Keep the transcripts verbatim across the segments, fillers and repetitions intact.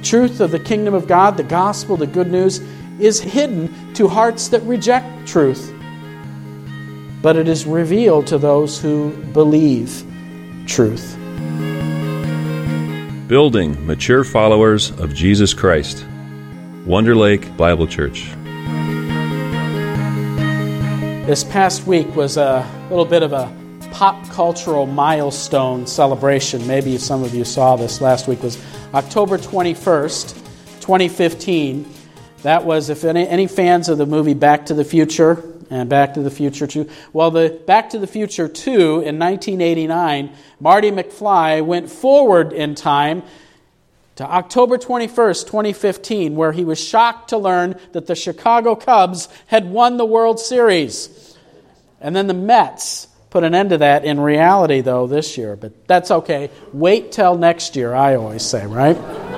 truth of the kingdom of God, the gospel, the good news, is hidden to hearts that reject truth, but it is revealed to those who believe truth. Building mature followers of Jesus Christ. Wonder Lake Bible Church. This past week was a little bit of a pop cultural milestone celebration. Maybe some of you saw this. Last week was October twenty-first, twenty fifteen. That was, if any, any fans of the movie Back to the Future and Back to the Future two, well, the Back to the Future two in nineteen eighty-nine, Marty McFly went forward in time to October twenty-first, twenty fifteen, where he was shocked to learn that the Chicago Cubs had won the World Series. And then the Mets put an end to that in reality, though, this year. But that's okay. Wait till next year, I always say, right?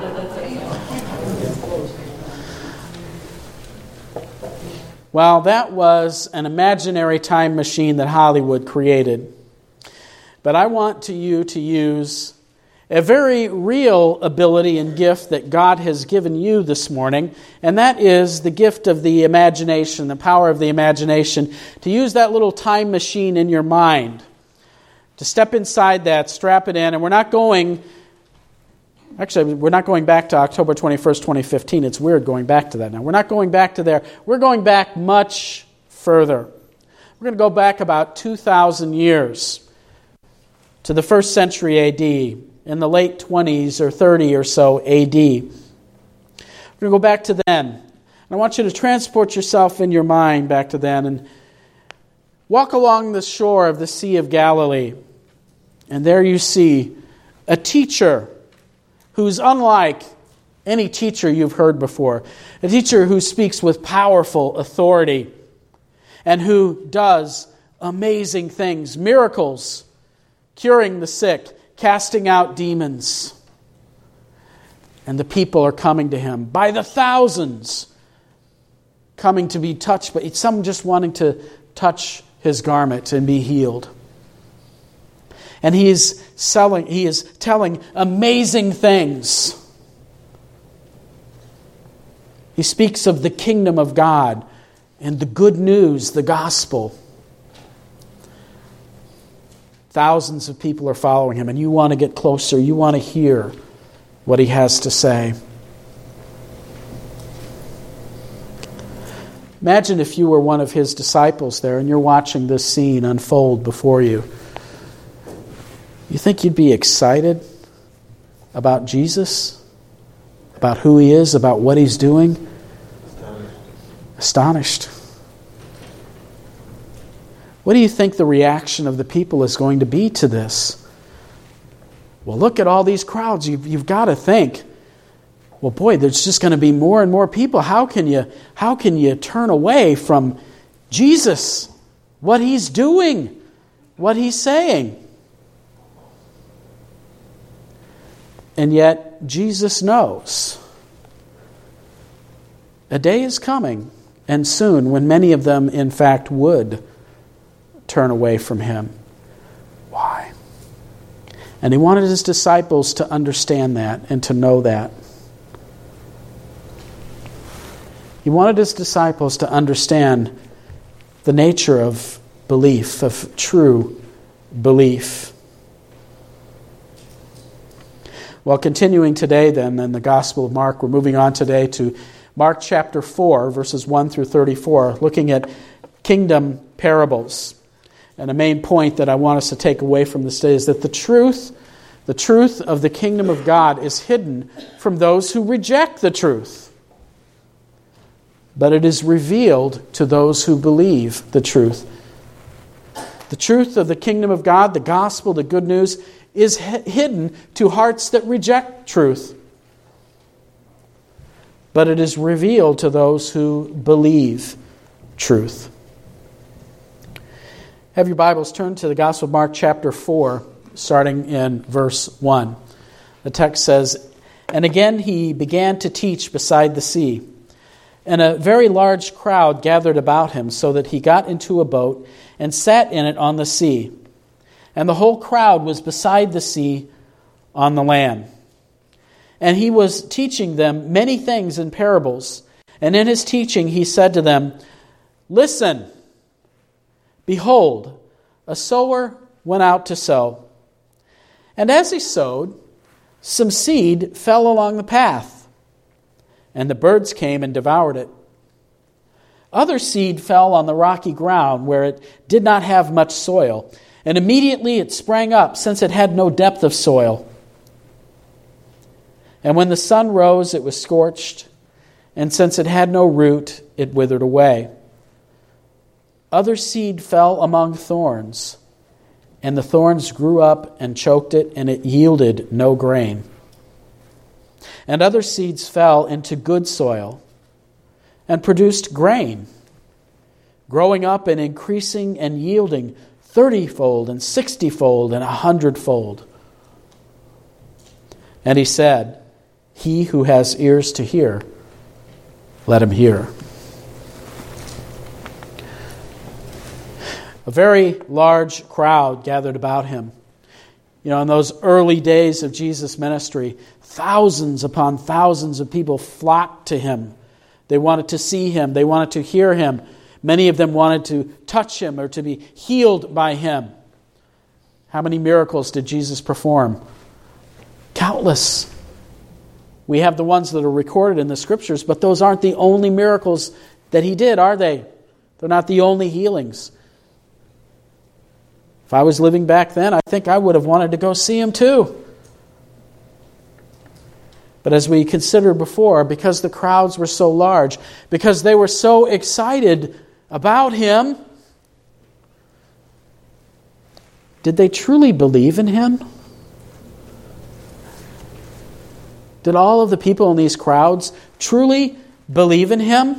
Well, that was an imaginary time machine that Hollywood created. But I want to you to use a very real ability and gift that God has given you this morning, and that is the gift of the imagination, the power of the imagination, to use that little time machine in your mind, to step inside that, strap it in, and we're not going, actually, we're not going back to October twenty-first, twenty fifteen. It's weird going back to that now. We're not going back to there. We're going back much further. We're going to go back about two thousand years to the first century A D, in the late twenties or thirty or so A D. We're going to go back to then. And I want you to transport yourself in your mind back to then and walk along the shore of the Sea of Galilee. And there you see a teacher who's unlike any teacher you've heard before. A teacher who speaks with powerful authority and who does amazing things, miracles, curing the sick, casting out demons. And the people are coming to him by the thousands, coming to be touched, but some just wanting to touch his garment and be healed. And he is selling, he is telling amazing things. He speaks of the kingdom of God and the good news, the gospel. Thousands of people are following him, and you want to get closer. You want to hear what he has to say. Imagine if you were one of his disciples there, and you're watching this scene unfold before you. You think you'd be excited about Jesus? About who he is? About what he's doing? Astonished. Astonished. What do you think the reaction of the people is going to be to this? Well, look at all these crowds. You've, you've got to think, well, boy, there's just going to be more and more people. How can you, how can you turn away from Jesus, what he's doing, what he's saying? And yet, Jesus knows. A day is coming, and soon, when many of them, in fact, would turn away from him. Why? And he wanted his disciples to understand that and to know that. He wanted his disciples to understand the nature of belief, of true belief. Well, continuing today then in the Gospel of Mark, we're moving on today to Mark chapter four, verses one through thirty-four, looking at kingdom parables. And a main point that I want us to take away from this day is that the truth, the truth of the kingdom of God is hidden from those who reject the truth. But it is revealed to those who believe the truth. The truth of the kingdom of God, the gospel, the good news, is hidden to hearts that reject truth. But it is revealed to those who believe truth. Have your Bibles turned to the Gospel of Mark chapter four, starting in verse one. The text says, "And again he began to teach beside the sea, and a very large crowd gathered about him, so that he got into a boat and sat in it on the sea. And the whole crowd was beside the sea on the land. And he was teaching them many things in parables. And in his teaching he said to them, "Listen, behold, a sower went out to sow. And as he sowed, some seed fell along the path, and the birds came and devoured it. Other seed fell on the rocky ground where it did not have much soil, and immediately it sprang up, since it had no depth of soil. And when the sun rose, it was scorched, and since it had no root, it withered away. Other seed fell among thorns, and the thorns grew up and choked it, and it yielded no grain. And other seeds fell into good soil, and produced grain, growing up and increasing and yielding thirty-fold and sixty-fold and a hundredfold." And he said, "He who has ears to hear, let him hear." A very large crowd gathered about him. You know, in those early days of Jesus' ministry, thousands upon thousands of people flocked to him. They wanted to see him. They wanted to hear him. Many of them wanted to touch him or to be healed by him. How many miracles did Jesus perform? Countless. We have the ones that are recorded in the Scriptures, but those aren't the only miracles that he did, are they? They're not the only healings. If I was living back then, I think I would have wanted to go see him too. But as we considered before, because the crowds were so large, because they were so excited about him, did they truly believe in him? Did all of the people in these crowds truly believe in him?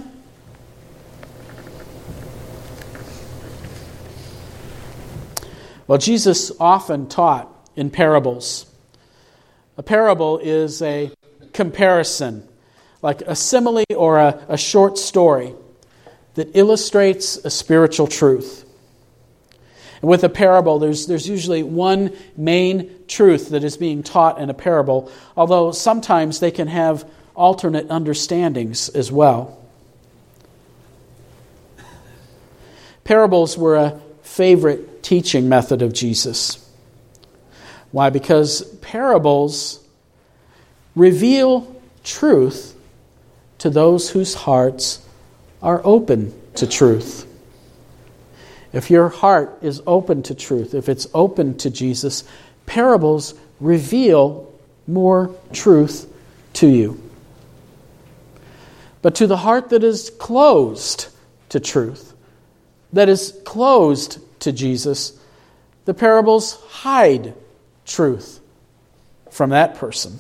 Well, Jesus often taught in parables. A parable is a comparison, like a simile or a, a short story that illustrates a spiritual truth. And with a parable, there's, there's usually one main truth that is being taught in a parable, although sometimes they can have alternate understandings as well. Parables were a favorite teaching method of Jesus. Why? Because parables reveal truth to those whose hearts are open to truth. If your heart is open to truth, if it's open to Jesus, parables reveal more truth to you. But to the heart that is closed to truth, that is closed to Jesus, the parables hide truth from that person.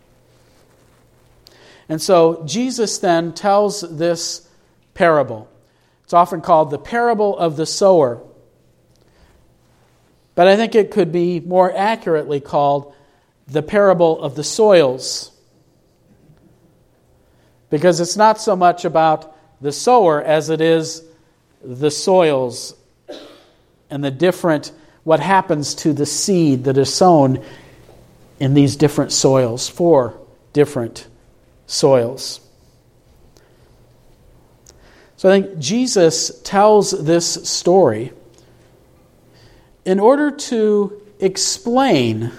And so Jesus then tells this parable. It's often called the parable of the sower. But I think it could be more accurately called the parable of the soils. Because it's not so much about the sower as it is the soils and the different, what happens to the seed that is sown in these different soils, four different soils. So I think Jesus tells this story in order to explain,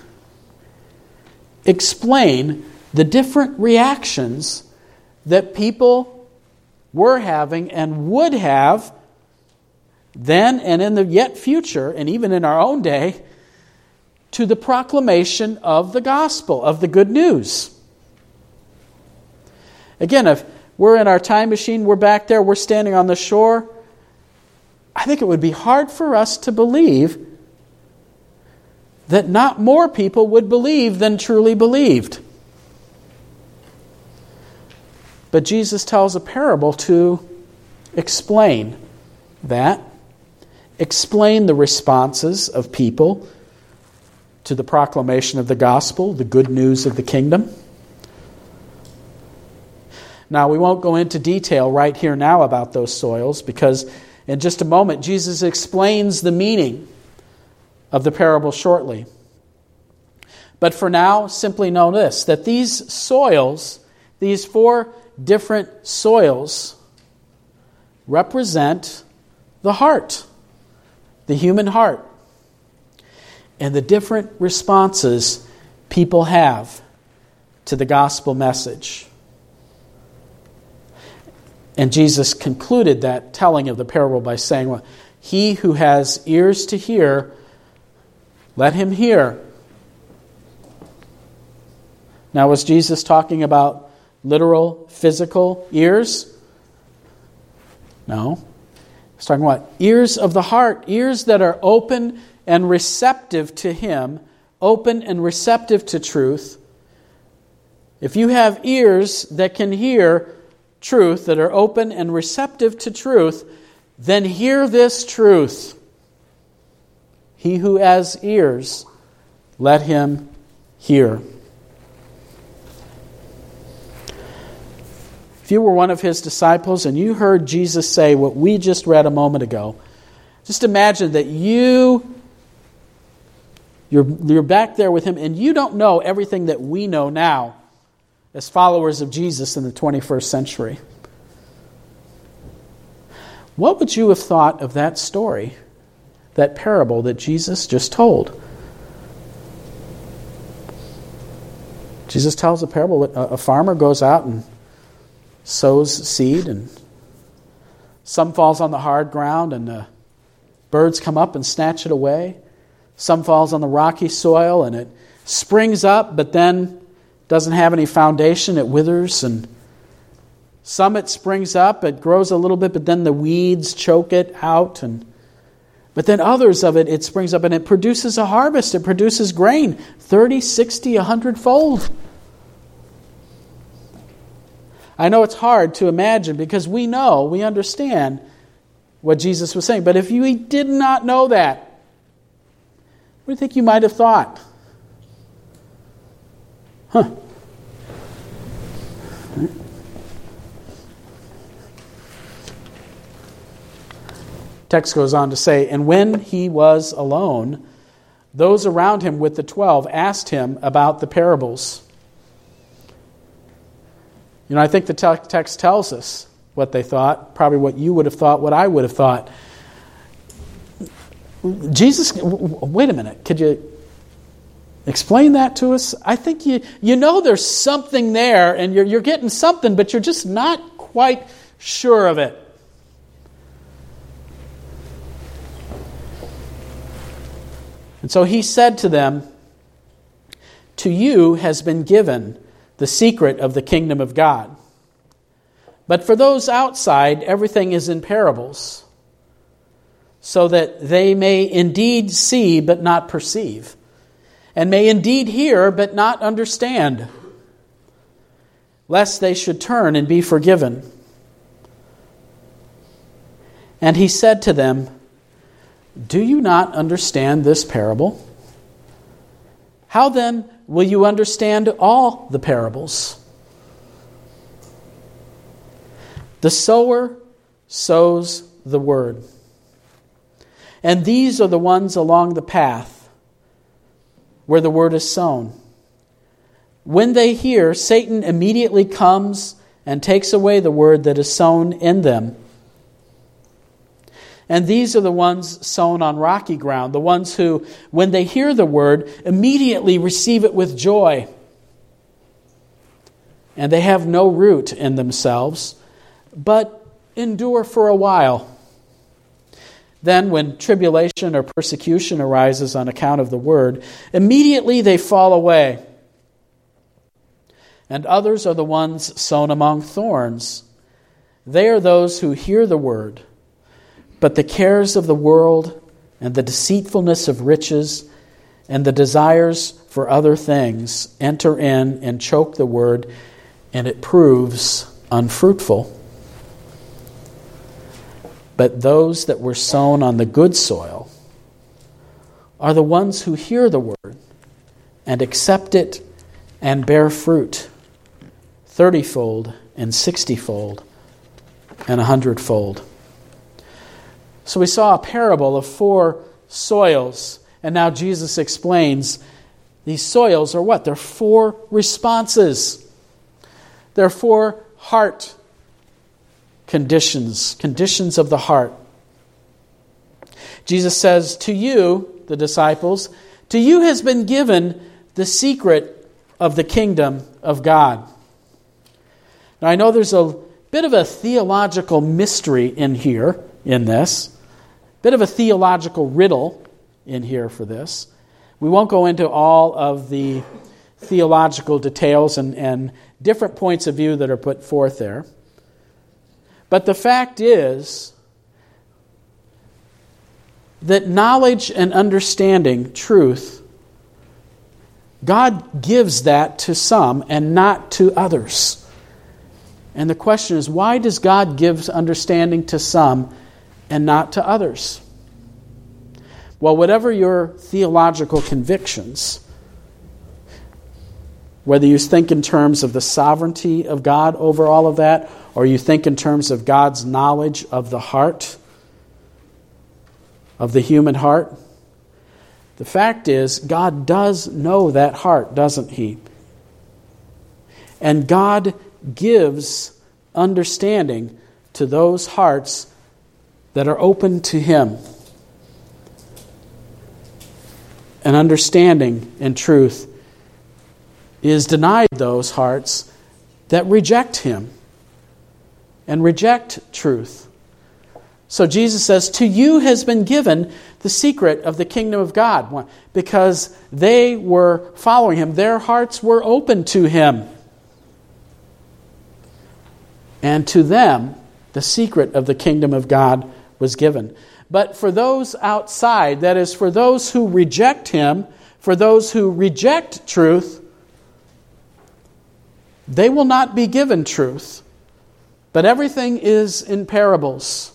explain the different reactions that people were having and would have then and in the yet future, and even in our own day, to the proclamation of the gospel, of the good news. Again, if we're in our time machine, we're back there, we're standing on the shore, I think it would be hard for us to believe that not more people would believe than truly believed. But Jesus tells a parable to explain that, explain the responses of people to the proclamation of the gospel, the good news of the kingdom. Now, we won't go into detail right here now about those soils, because in just a moment, Jesus explains the meaning of the parable shortly. But for now, simply know this, that these soils, these four different soils, represent the heart, the human heart, and the different responses people have to the gospel message. And Jesus concluded that telling of the parable by saying, well, he who has ears to hear, let him hear. Now, was Jesus talking about literal, physical ears? No. He's talking about ears of the heart, ears that are open and receptive to Him, open and receptive to truth. If you have ears that can hear truth, that are open and receptive to truth, then hear this truth. He who has ears, let him hear. If you were one of His disciples and you heard Jesus say what we just read a moment ago, just imagine that you, you're, you're back there with Him and you don't know everything that we know now as followers of Jesus in the twenty-first century. What would you have thought of that story, that parable that Jesus just told? Jesus tells a parable. A farmer goes out and sows seed, and some falls on the hard ground, and the birds come up and snatch it away. Some falls on the rocky soil, and it springs up, but then doesn't have any foundation. It withers, and some it springs up, it grows a little bit, but then the weeds choke it out. And but then others of it, it springs up and it produces a harvest. It produces grain, thirty, sixty, a hundred fold. I know it's hard to imagine because we know, we understand what Jesus was saying. But if you did not know that, what do you think you might have thought? Huh. Text goes on to say, and when he was alone, those around him with the twelve asked him about the parables. You know, I think the te- text tells us what they thought, probably what you would have thought, what I would have thought. Jesus, wait a minute, could you explain that to us? I think you you know there's something there, and you're you're getting something, but you're just not quite sure of it. And so he said to them, to you has been given the secret of the kingdom of God. But for those outside, everything is in parables, so that they may indeed see but not perceive, and may indeed hear but not understand, lest they should turn and be forgiven. And he said to them, do you not understand this parable? How then will you understand all the parables? The sower sows the word. And these are the ones along the path where the word is sown. When they hear, Satan immediately comes and takes away the word that is sown in them. And these are the ones sown on rocky ground, the ones who, when they hear the word, immediately receive it with joy. And they have no root in themselves, but endure for a while. Then, when tribulation or persecution arises on account of the word, immediately they fall away. And others are the ones sown among thorns. They are those who hear the word, but the cares of the world and the deceitfulness of riches and the desires for other things enter in and choke the word, and it proves unfruitful. But those that were sown on the good soil are the ones who hear the word and accept it and bear fruit, thirtyfold and sixtyfold and a hundredfold. So we saw a parable of four soils, and now Jesus explains These soils are what? They're four responses. They're four heart conditions, conditions of the heart. Jesus says, to you, the disciples, to you has been given the secret of the kingdom of God. Now, I know there's a bit of a theological mystery in here, in this. Bit of a theological riddle in here for this. We won't go into all of the theological details and, and different points of view that are put forth there. But the fact is that knowledge and understanding, truth, God gives that to some and not to others. And the question is, why does God give understanding to some and not to others? Well, whatever your theological convictions, whether you think in terms of the sovereignty of God over all of that, or you think in terms of God's knowledge of the heart, of the human heart, the fact is, God does know that heart, doesn't He? And God gives understanding to those hearts that are open to Him. And understanding and truth is denied those hearts that reject Him and reject truth. So Jesus says, to you has been given the secret of the kingdom of God. Because they were following Him. Their hearts were open to Him. And to them, the secret of the kingdom of God was given. But for those outside, that is, for those who reject Him, for those who reject truth, they will not be given truth. But everything is in parables.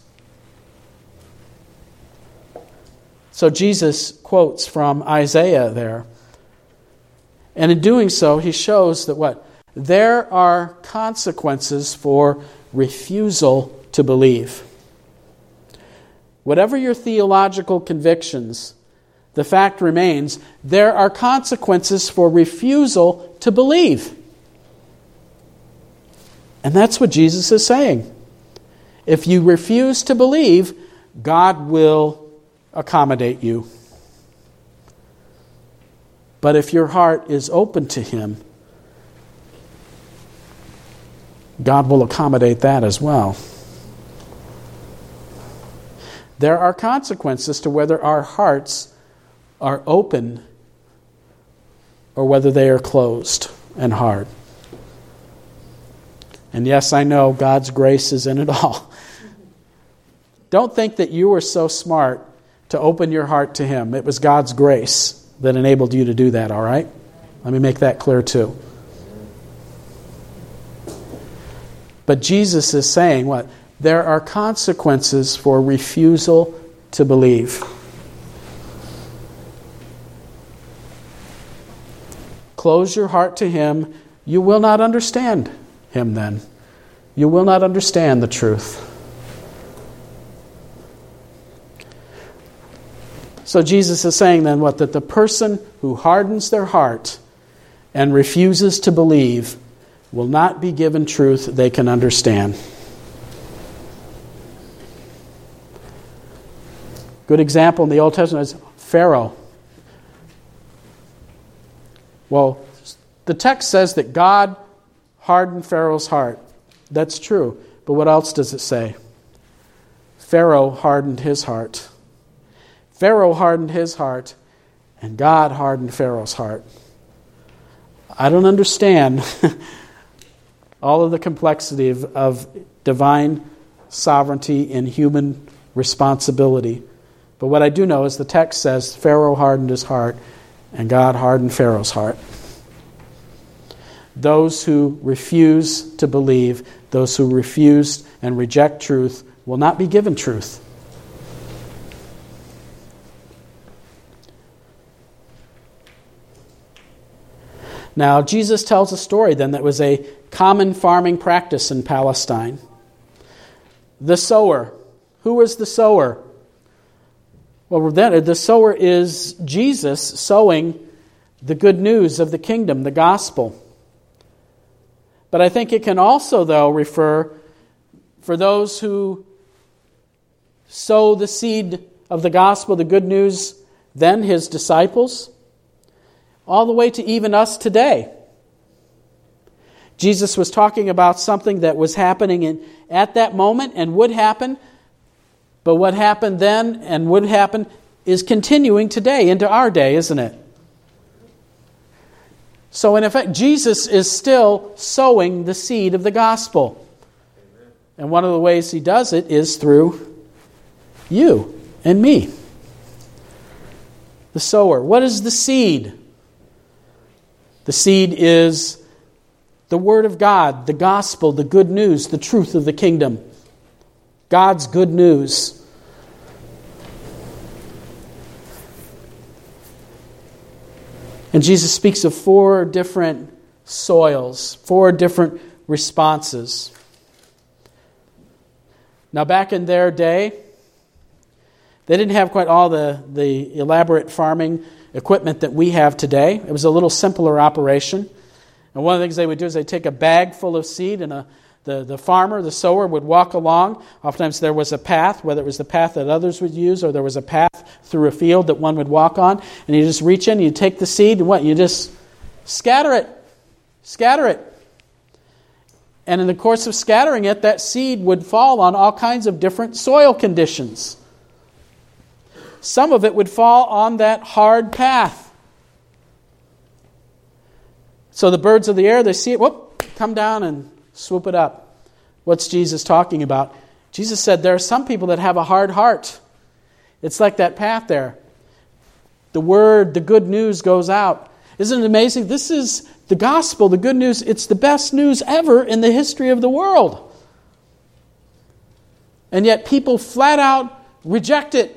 So Jesus quotes from Isaiah there. And in doing so, he shows that what? There are consequences for refusal to believe. Whatever your theological convictions, the fact remains, there are consequences for refusal to believe. And that's what Jesus is saying. If you refuse to believe, God will accommodate you. But if your heart is open to Him, God will accommodate that as well. There are consequences to whether our hearts are open or whether they are closed and hard. And yes, I know God's grace is in it all. Don't think that you were so smart to open your heart to Him. It was God's grace that enabled you to do that, all right? Let me make that clear too. But Jesus is saying what? There are consequences for refusal to believe. Close your heart to Him. You will not understand Him then. You will not understand the truth. So Jesus is saying then what? That the person who hardens their heart and refuses to believe will not be given truth they can understand. Good example in the Old Testament is Pharaoh. Well, the text says that God hardened Pharaoh's heart. That's true. But what else does it say? Pharaoh hardened his heart. Pharaoh hardened his heart, and God hardened Pharaoh's heart. I don't understand all of the complexity of, of divine sovereignty and human responsibility. But what I do know is the text says Pharaoh hardened his heart, and God hardened Pharaoh's heart. Those who refuse to believe, those who refuse and reject truth, will not be given truth. Now, Jesus tells a story then that was a common farming practice in Palestine. The sower. Who was the sower? Well, then the sower is Jesus sowing the good news of the kingdom, the gospel. But I think it can also, though, refer for those who sow the seed of the gospel, the good news, then his disciples, all the way to even us today. Jesus was talking about something that was happening in, at that moment and would happen, but what happened then and would happen is continuing today into our day, isn't it? So in effect, Jesus is still sowing the seed of the gospel. And one of the ways he does it is through you and me. The sower. What is the seed? The seed is the Word of God, the gospel, the good news, the truth of the kingdom. God's good news. And Jesus speaks of four different soils, four different responses. Now, back in their day, they didn't have quite all the, the elaborate farming equipment that we have today. It was a little simpler operation. And one of the things they would do is they'd take a bag full of seed, and a, the, the farmer, the sower, would walk along. Oftentimes there was a path, whether it was the path that others would use or there was a path through a field that one would walk on. And you just reach in, you take the seed, and what? You just scatter it. Scatter it. And in the course of scattering it, that seed would fall on all kinds of different soil conditions. Some of it would fall on that hard path. So the birds of the air, they see it, whoop, come down and swoop it up. What's Jesus talking about? Jesus said there are some people that have a hard heart. It's like that path there. The word, the good news goes out. Isn't it amazing? This is the gospel, the good news. It's the best news ever in the history of the world. And yet people flat out reject it.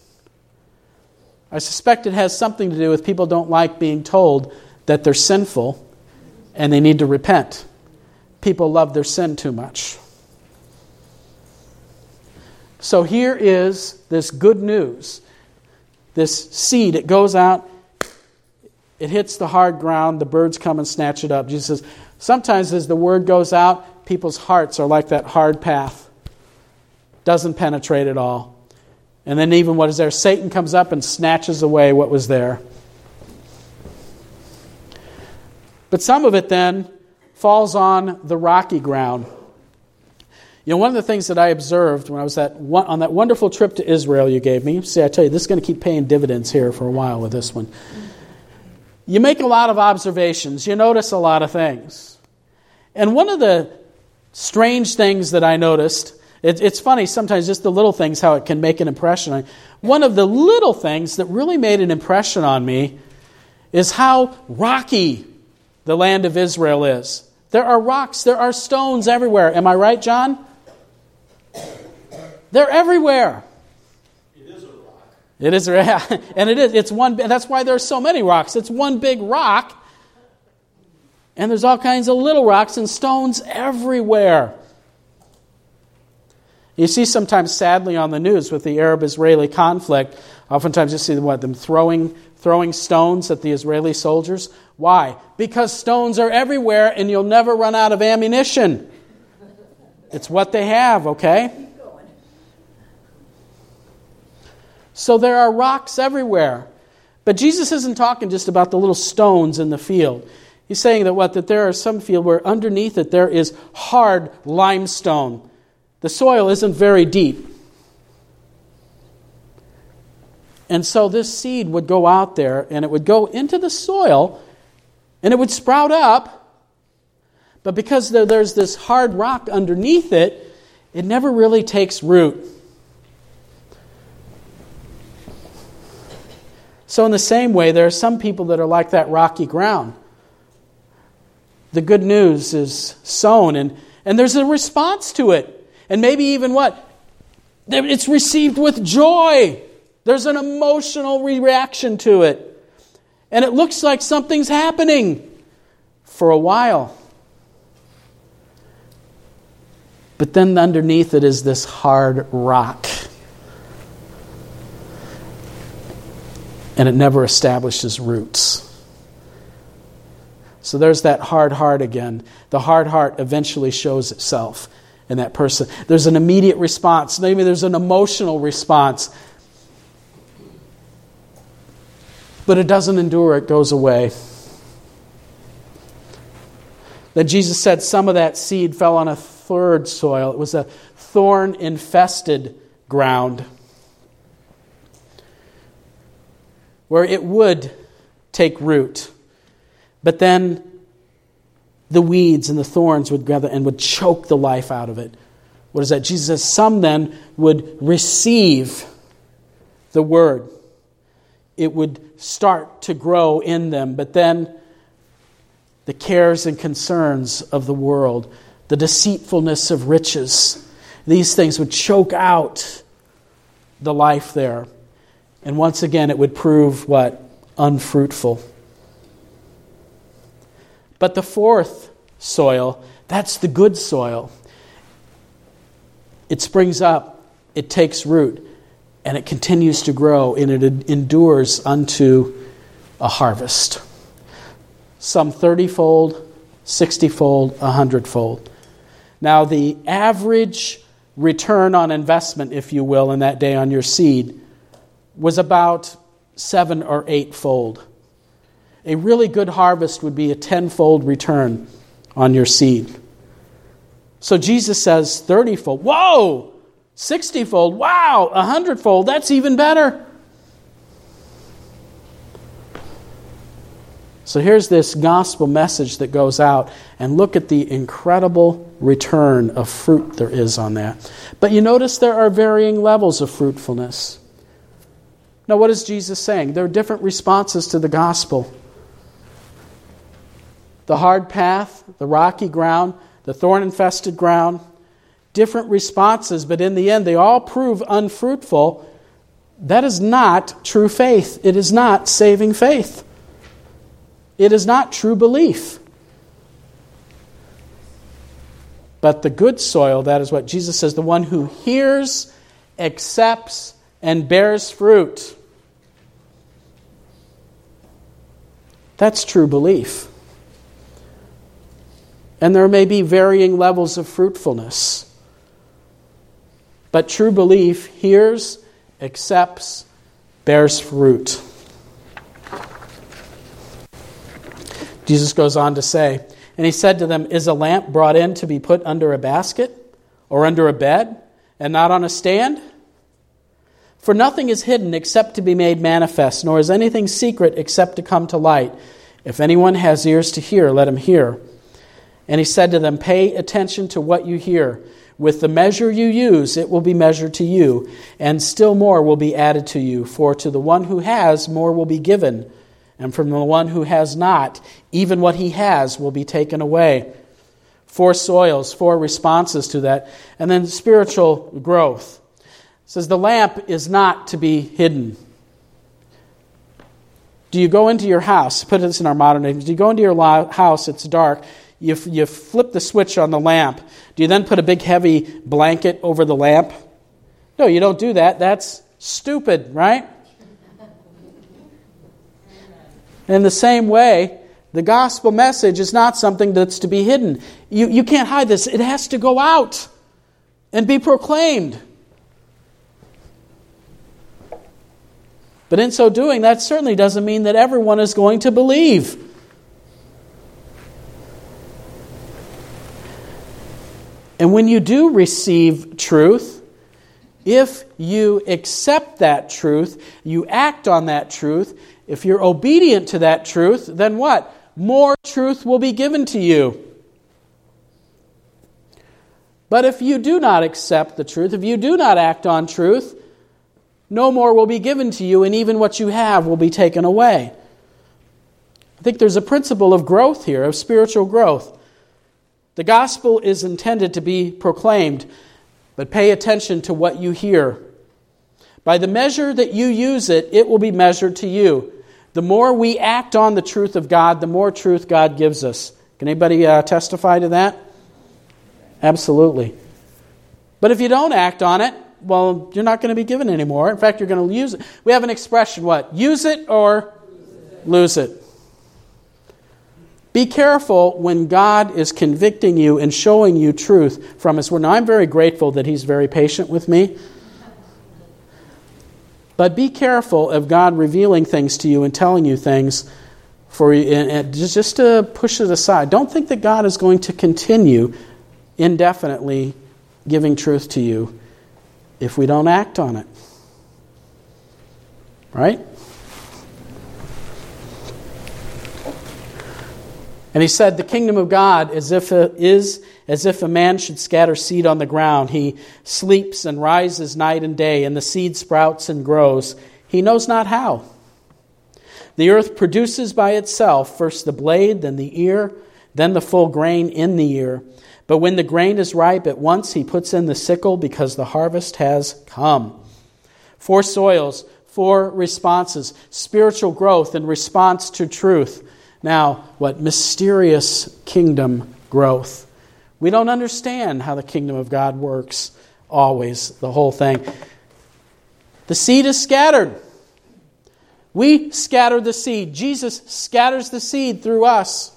I suspect it has something to do with people don't like being told that they're sinful and they need to repent. People love their sin too much. So here is this good news. This seed, it goes out, it hits the hard ground, the birds come and snatch it up. Jesus says, sometimes as the word goes out, people's hearts are like that hard path. Doesn't penetrate at all. And then even what is there? Satan comes up and snatches away what was there. But some of it then falls on the rocky ground. You know, one of the things that I observed when I was at one, on that wonderful trip to Israel you gave me, see, I tell you, this is going to keep paying dividends here for a while with this one. You make a lot of observations. You notice a lot of things. And one of the strange things that I noticed, it, it's funny sometimes just the little things, how it can make an impression on you. One of the little things that really made an impression on me is how rocky the land of Israel is. There are rocks, there are stones everywhere. Am I right, John? They're everywhere. It is a rock. It is, and it is. It's one. That's why there's so many rocks. It's one big rock, and there's all kinds of little rocks and stones everywhere. You see sometimes, sadly, on the news with the Arab-Israeli conflict, oftentimes you see what them throwing throwing stones at the Israeli soldiers. Why? Because stones are everywhere, and you'll never run out of ammunition. It's what they have, okay? So there are rocks everywhere. But Jesus isn't talking just about the little stones in the field. He's saying that what? That there are some field where underneath it there is hard limestone. The soil isn't very deep. And so this seed would go out there and it would go into the soil and it would sprout up. But because there's this hard rock underneath it, it never really takes root. So in the same way, there are some people that are like that rocky ground. The good news is sown, and, and there's a response to it. And maybe even what? It's received with joy. There's an emotional reaction to it. And it looks like something's happening for a while. But then underneath it is this hard rock. And it never establishes roots. So there's that hard heart again. The hard heart eventually shows itself in that person. There's an immediate response. Maybe there's an emotional response. But it doesn't endure, it goes away. Then Jesus said some of that seed fell on a third soil. It was a thorn-infested ground where it would take root. But then the weeds and the thorns would gather and would choke the life out of it. What is that? Jesus says some then would receive the word. It would start to grow in them. But then the cares and concerns of the world, the deceitfulness of riches, these things would choke out the life there. And once again, it would prove what? Unfruitful. But the fourth soil, that's the good soil. It springs up, it takes root, and it continues to grow, and it endures unto a harvest. Some thirty-fold, sixty-fold, a hundred-fold. Now, the average return on investment, if you will, in that day on your seed was about seven or eightfold. A really good harvest would be a tenfold return on your seed. So Jesus says thirty-fold. Whoa! sixty-fold. Wow! a hundred-fold. That's even better. So here's this gospel message that goes out, and look at the incredible return of fruit there is on that. But you notice there are varying levels of fruitfulness. Now, what is Jesus saying? There are different responses to the gospel. The hard path, the rocky ground, the thorn-infested ground, different responses, but in the end they all prove unfruitful. That is not true faith. It is not saving faith. It is not true belief. But the good soil, that is what Jesus says, the one who hears, accepts, and bears fruit. That's true belief. And there may be varying levels of fruitfulness. But true belief hears, accepts, bears fruit. Jesus goes on to say, and he said to them, "Is a lamp brought in to be put under a basket or under a bed and not on a stand? For nothing is hidden except to be made manifest, nor is anything secret except to come to light. If anyone has ears to hear, let him hear." And he said to them, "Pay attention to what you hear. With the measure you use, it will be measured to you, and still more will be added to you. For to the one who has, more will be given, and from the one who has not, even what he has will be taken away." Four soils, four responses to that. And then spiritual growth. It says the lamp is not to be hidden. Do you go into your house, put this in our modern names, do you go into your house, it's dark, you, you flip the switch on the lamp, do you then put a big heavy blanket over the lamp? No, you don't do that. That's stupid, right? In the same way, the gospel message is not something that's to be hidden. You, you can't hide this. It has to go out and be proclaimed. But in so doing, that certainly doesn't mean that everyone is going to believe. And when you do receive truth, if you accept that truth, you act on that truth, if you're obedient to that truth, then what? More truth will be given to you. But if you do not accept the truth, if you do not act on truth, no more will be given to you, and even what you have will be taken away. I think there's a principle of growth here, of spiritual growth. The gospel is intended to be proclaimed, but pay attention to what you hear. By the measure that you use it, it will be measured to you. The more we act on the truth of God, the more truth God gives us. Can anybody uh, testify to that? Absolutely. But if you don't act on it, well, you're not going to be given any more. In fact, you're going to use it. We have an expression, what? Use it or lose it. Lose it. Be careful when God is convicting you and showing you truth from His Word. Now, I'm very grateful that He's very patient with me. But be careful of God revealing things to you and telling you things for you, and, and just to push it aside. Don't think that God is going to continue indefinitely giving truth to you if we don't act on it. Right? And he said, the kingdom of God is, if a, is as if a man should scatter seed on the ground. He sleeps and rises night and day, and the seed sprouts and grows. He knows not how. The earth produces by itself first the blade, then the ear, then the full grain in the ear. But when the grain is ripe, at once he puts in the sickle, because the harvest has come. Four soils, four responses. Spiritual growth in response to truth. Now, what mysterious kingdom growth. We don't understand how the kingdom of God works always, the whole thing. The seed is scattered. We scatter the seed. Jesus scatters the seed through us.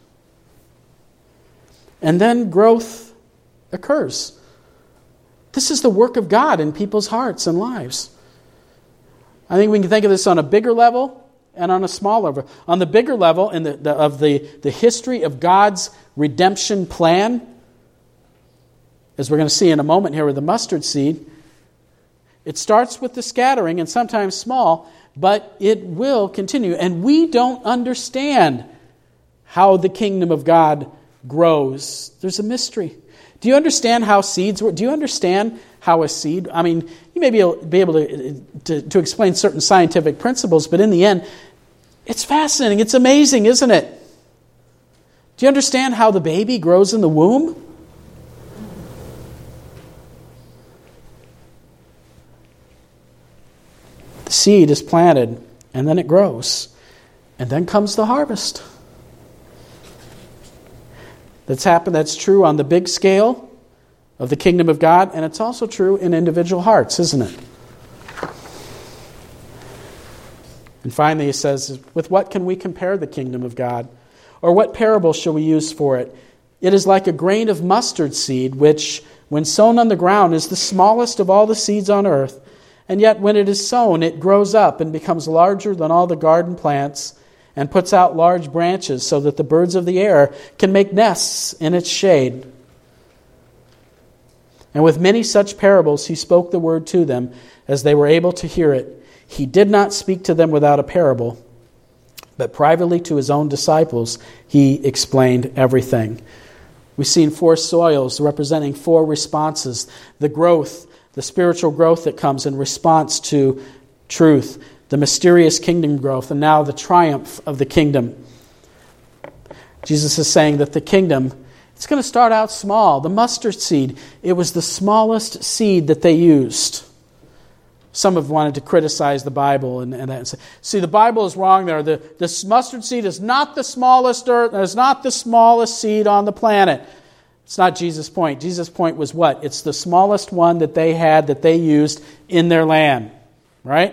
And then growth occurs. This is the work of God in people's hearts and lives. I think we can think of this on a bigger level and on a smaller level. On the bigger level, in the, the of the, the history of God's redemption plan, as we're going to see in a moment here with the mustard seed, it starts with the scattering, and sometimes small, but it will continue. And we don't understand how the kingdom of God grows. There's a mystery. Do you understand how seeds work? Do you understand how a seed... I mean, you may be able, be able to, to, to explain certain scientific principles, but in the end, it's fascinating. It's amazing, isn't it? Do you understand how the baby grows in the womb? The seed is planted, and then it grows. And then comes the harvest. That's happened. That's true on the big scale of the kingdom of God, and it's also true in individual hearts, isn't it? And finally he says, with what can we compare the kingdom of God? Or what parable shall we use for it? It is like a grain of mustard seed, which, when sown on the ground, is the smallest of all the seeds on earth. And yet when it is sown, it grows up and becomes larger than all the garden plants, and puts out large branches so that the birds of the air can make nests in its shade. And with many such parables he spoke the word to them as they were able to hear it. He did not speak to them without a parable, but privately to his own disciples he explained everything. We've seen four soils representing four responses. The growth, the spiritual growth that comes in response to truth, the mysterious kingdom growth, and now the triumph of the kingdom. Jesus is saying that the kingdom, it's going to start out small. The mustard seed, it was the smallest seed that they used. Some have wanted to criticize the Bible and, and, and say, see, the Bible is wrong there. The, the mustard seed is not the smallest earth, it's not the smallest seed on the planet. It's not Jesus' point. Jesus' point was what? It's the smallest one that they had, that they used in their land. Right?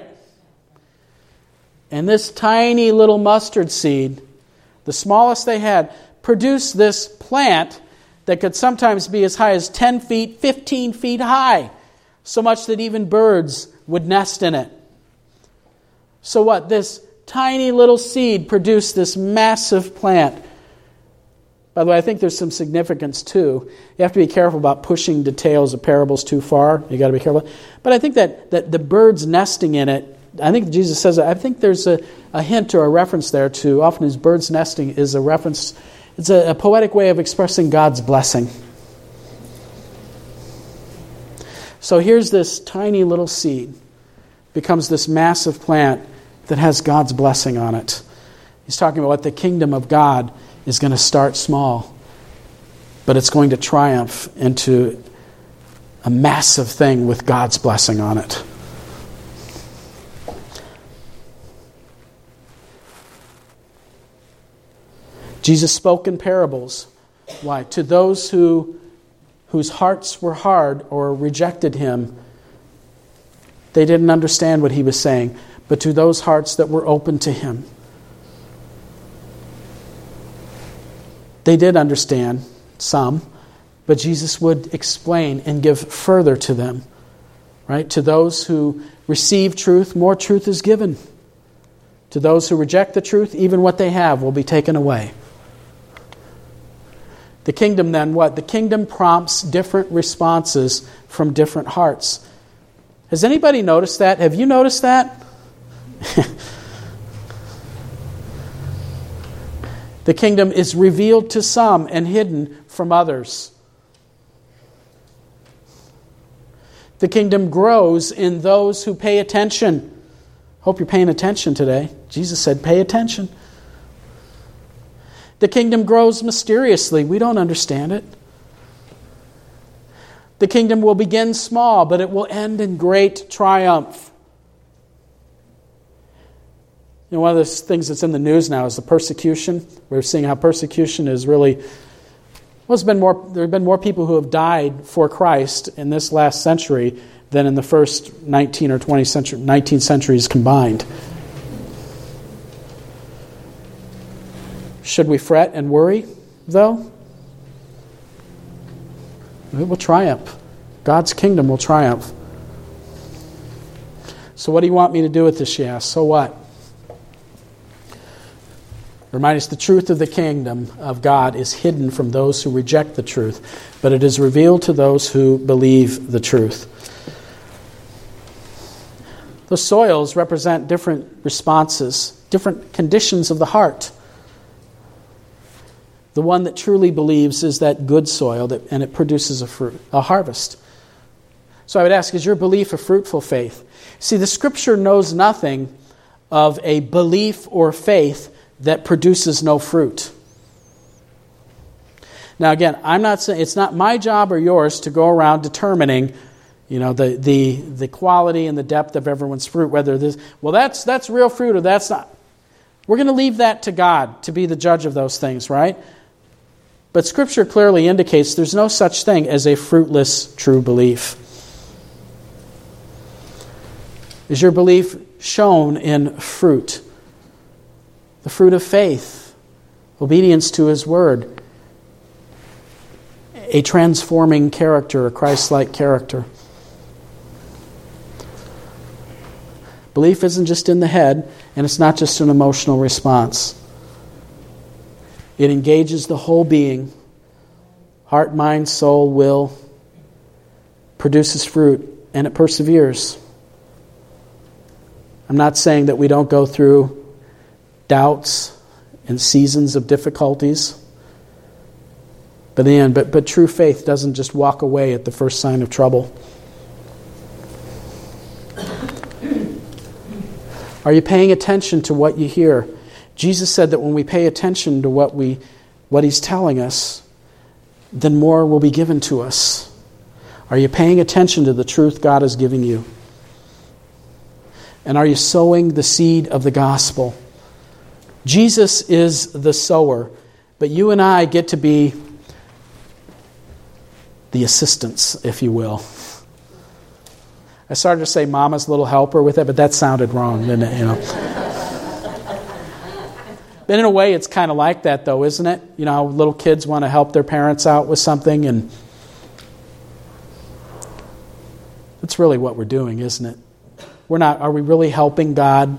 And this tiny little mustard seed, the smallest they had, produced this plant that could sometimes be as high as ten feet, fifteen feet high. So much that even birds would nest in it. So what? This tiny little seed produced this massive plant. By the way, I think there's some significance too. You have to be careful about pushing details of parables too far. You got to be careful. But I think that, that the birds nesting in it, I think Jesus says, I think there's a, a hint or a reference there to, often as birds nesting is a reference, it's a, a poetic way of expressing God's blessing. So here's this tiny little seed, becomes this massive plant that has God's blessing on it. He's talking about what the kingdom of God is going to start small, but it's going to triumph into a massive thing with God's blessing on it. Jesus spoke in parables. Why? To those who whose hearts were hard or rejected him. They didn't understand what he was saying. But to those hearts that were open to him, They did understand, some, but Jesus would explain and give further to them. Right? To those who receive truth, more truth is given. To those who reject the truth, even what they have will be taken away. The kingdom then, what? The kingdom prompts different responses from different hearts. Has anybody noticed that? Have you noticed that? The kingdom is revealed to some and hidden from others. The kingdom grows in those who pay attention. Hope you're paying attention today. Jesus said, pay attention. The kingdom grows mysteriously. We don't understand it. The kingdom will begin small, but it will end in great triumph. You know, one of the things that's in the news now is the persecution. We're seeing how persecution is really... Well, it's been more, there have been more people who have died for Christ in this last century than in the first nineteen or twenty century, nineteen centuries combined. Should we fret and worry, though? It will triumph. God's kingdom will triumph. So what do you want me to do with this, she asks? So what? Remind us the truth of the kingdom of God is hidden from those who reject the truth, but it is revealed to those who believe the truth. The soils represent different responses, different conditions of the heart. The one that truly believes is that good soil, that, and it produces a fruit, a harvest. So I would ask, is your belief a fruitful faith? See, the Scripture knows nothing of a belief or faith that produces no fruit. Now again, I'm not saying it's not my job or yours to go around determining, you know, the the the quality and the depth of everyone's fruit, whether this well that's that's real fruit or that's not. We're going to leave that to God to be the judge of those things, right? But Scripture clearly indicates there's no such thing as a fruitless true belief. Is your belief shown in fruit? The fruit of faith, obedience to His Word, a transforming character, a Christ-like character. Belief isn't just in the head, and it's not just an emotional response. It engages the whole being, heart, mind, soul, will, produces fruit, and it perseveres. I'm not saying that we don't go through doubts and seasons of difficulties. But in the end, but, but true faith doesn't just walk away at the first sign of trouble. Are you paying attention to what you hear? Jesus said that when we pay attention to what we, what He's telling us, then more will be given to us. Are you paying attention to the truth God is giving you? And are you sowing the seed of the gospel? Jesus is the sower, but you and I get to be the assistants, if you will. I started to say mama's little helper with it, but that sounded wrong, didn't it? You know. But in a way, it's kind of like that, though, isn't it? You know, little kids want to help their parents out with something, and that's really what we're doing, isn't it? We're not. Are we really helping God?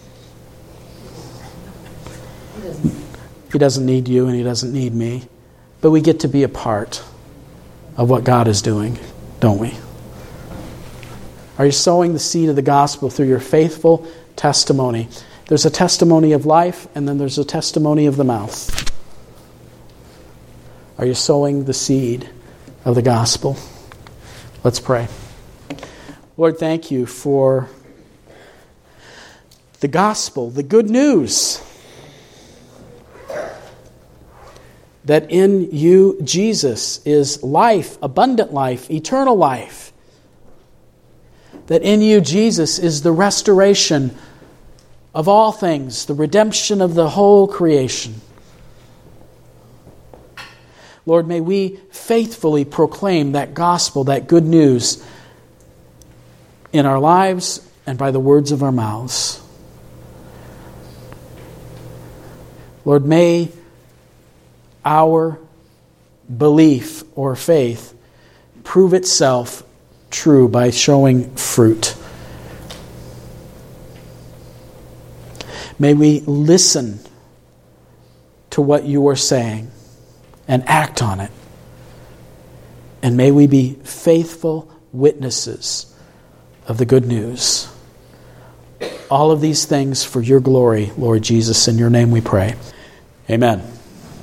He doesn't need you and He doesn't need me. But we get to be a part of what God is doing, don't we? Are you sowing the seed of the gospel through your faithful testimony? There's a testimony of life, and then there's a testimony of the mouth. Are you sowing the seed of the gospel? Let's pray. Lord, thank you for the gospel, the good news that in you, Jesus, is life, abundant life, eternal life. That in you, Jesus, is the restoration of all things, the redemption of the whole creation. Lord, may we faithfully proclaim that gospel, that good news, in our lives and by the words of our mouths. Lord, may our belief or faith prove itself true by showing fruit. May we listen to what you are saying and act on it. And may we be faithful witnesses of the good news. All of these things for your glory, Lord Jesus. In your name we pray. Amen.